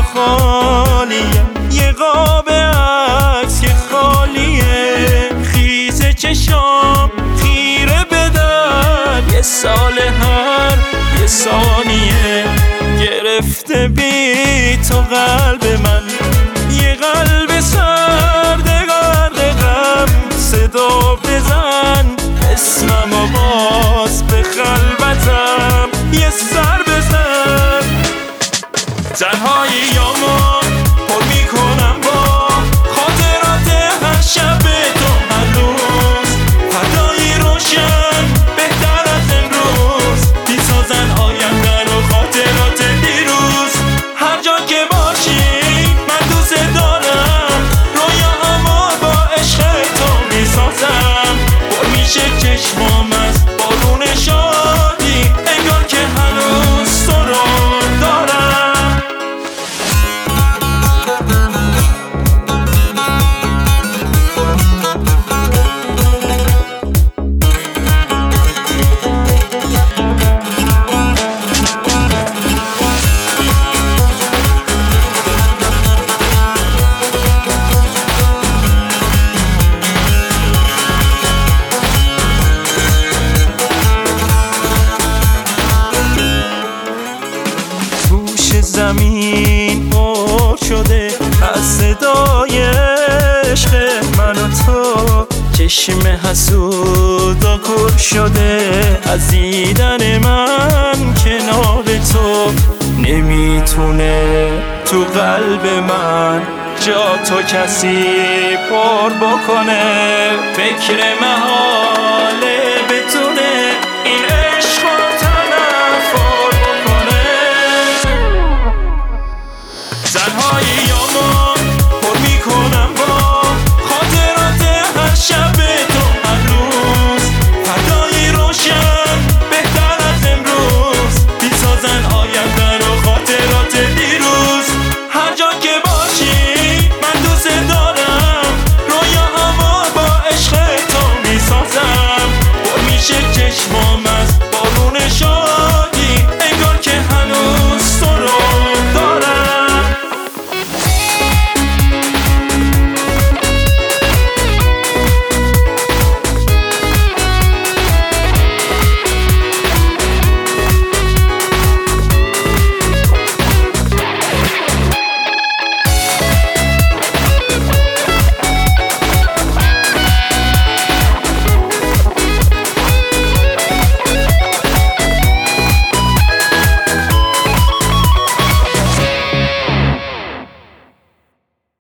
خالیه، یه قاب عکس که خالیه. خیس چشام خیره بدن، یه سال هر یه ثانیه. گرفته بی تو قلب من، یه قلب سرد غرق غم. صدا بزن اسمم و باز به خلوتم یه سر بزن. تنهاییامو پر میکنم با خاطرات هر شب تو هر روز. فردایی روشن بهتر از امروز، میسازن آینده رو خاطرات دیروز. هر جا که باشی من دوست دارم، رویاهامو با عشق تو میسازم. پر میشه چشمام از بارون شادی، انگار که هنوز تو رو دارم. زمین پر شده از صدای عشق من و تو. چشم حسودا کور شده از دیدن من کنار تو. نمیتونه تو قلب من جا تو کسی پر بکنه. فکر محاله بتونه این عشق رو تنفر بکنه. تنهاییامو پر میکنم با خاطرات هر شب تو هر روز. فردایی روشن بهتر از امروز، میسازن آینده رو خاطرات دیروز. هر جا که باشی من دوست دارم، رویاهامو با عشق تو میسازم. پر میشه چشمام